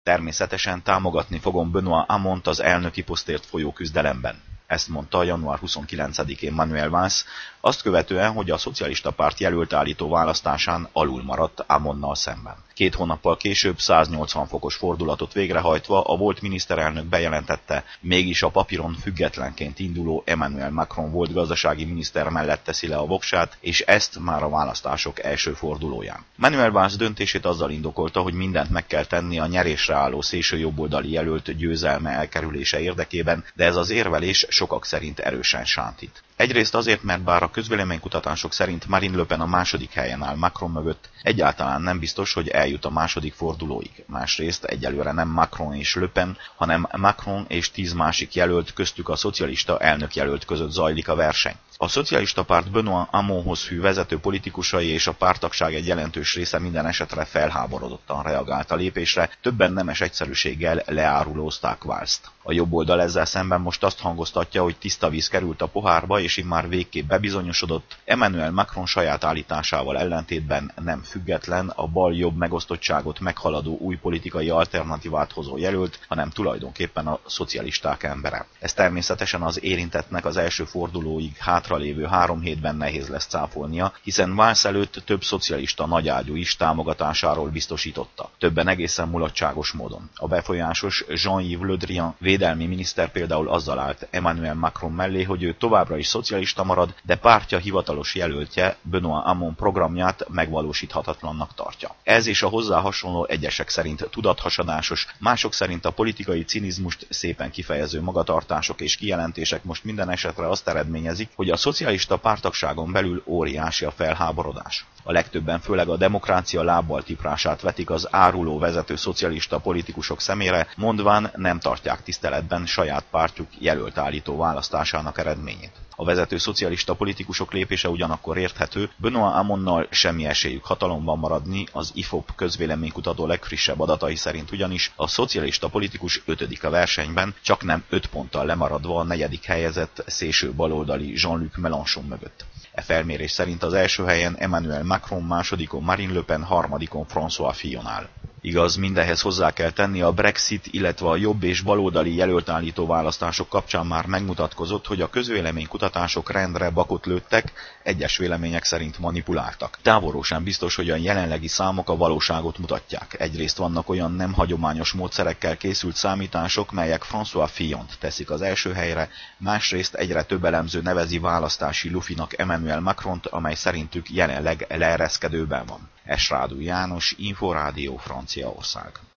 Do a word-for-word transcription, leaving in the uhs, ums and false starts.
Természetesen támogatni fogom Benoît Hamont az elnöki posztért folyó küzdelemben. Ezt mondta január huszonkilencedikén Manuel Valls, azt követően, hogy a szocialista párt jelöltállító választásán alul maradt Hamonnal szemben. Két hónappal később száznyolcvan fokos fordulatot végrehajtva a volt miniszterelnök bejelentette, mégis a papíron függetlenként induló Emmanuel Macron volt gazdasági miniszter mellett teszi le a voksát, és ezt már a választások első fordulóján. Manuel Valls döntését azzal indokolta, hogy mindent meg kell tenni a nyerésre álló szélsőjobboldali jelölt győzelme elkerülése érdekében, de ez az érvelés sokak szerint erősen sántít. Egyrészt azért, mert bár a közvéleménykutatások szerint Marine Le Pen a második helyen áll Macron mögött, egyáltalán nem biztos, hogy eljut a második fordulóig. Másrészt egyelőre nem Macron és Le Pen, hanem Macron és tíz másik jelölt, köztük a szocialista elnökjelölt között zajlik a verseny. A szocialista párt Benoît Hamonhoz hű vezető politikusai és a párttagság egy jelentős része minden esetre felháborodottan reagált a lépésre, többen nemes egyszerűséggel leárulózták Vallst. A jobb oldal ezzel szemben most azt hangoztatja, hogy tiszta víz került a pohárba, és immár végképp bebizonyosodott, Emmanuel Macron saját állításával ellentétben nem független, a bal-jobb megosztottságot meghaladó új politikai alternatívát hozó jelölt, hanem tulajdonképpen a szocialisták embere. Ez természetesen az érintettnek az első fordulóig hátralévő három hétben nehéz lesz cáfolnia, hiszen Valls előtt több szocialista nagyágyú is támogatásáról biztosította. Többen egészen mulatságos módon. A befolyásos Jean-Yves Le Drian védelmi miniszter például azzal állt Emmanuel Macron mellé, hogy ő továbbra is szocialista marad, de pártja hivatalos jelöltje Benoît Hamon programját megvalósíthatatlannak tartja. Ez és a hozzá hasonló egyesek szerint tudathasadásos, mások szerint a politikai cinizmust szépen kifejező magatartások és kijelentések most minden esetre azt eredményezik, hogy a szocialista párttagságon belül óriási a felháborodás. A legtöbben főleg a demokrácia lábbal tiprását vetik az áruló vezető szocialista politikusok szemére, mondván nem tartják tiszteletben saját pártjuk jelöltállító választásának eredményét. A vezető szocialista politikusok lépése ugyanakkor érthető, Benoît Hamonnal semmi esélyük hatalomban maradni, az i ef o pé közvéleménykutató legfrissebb adatai szerint ugyanis a szocialista politikus ötödik a versenyben, csak nem öt ponttal lemaradva a negyedik helyezett szélső baloldali Jean-Luc Mélenchon mögött. E felmérés szerint az első helyen Emmanuel Macron, másodikon Marine Le Pen, harmadikon François Fillon áll. Igaz, mindehhez hozzá kell tenni, a Brexit, illetve a jobb és baloldali jelöltállító választások kapcsán már megmutatkozott, hogy a közvéleménykutatások rendre bakot lőttek, egyes vélemények szerint manipuláltak. Távolról sem biztos, hogy a jelenlegi számok a valóságot mutatják. Egyrészt vannak olyan nem hagyományos módszerekkel készült számítások, melyek François Fillont teszik az első helyre, másrészt egyre több elemző nevezi választási lufinak Emmanuel Macront, amely szerintük jelenleg leereszkedőben van. Es. Rádu János, Inforádió, Franciaország.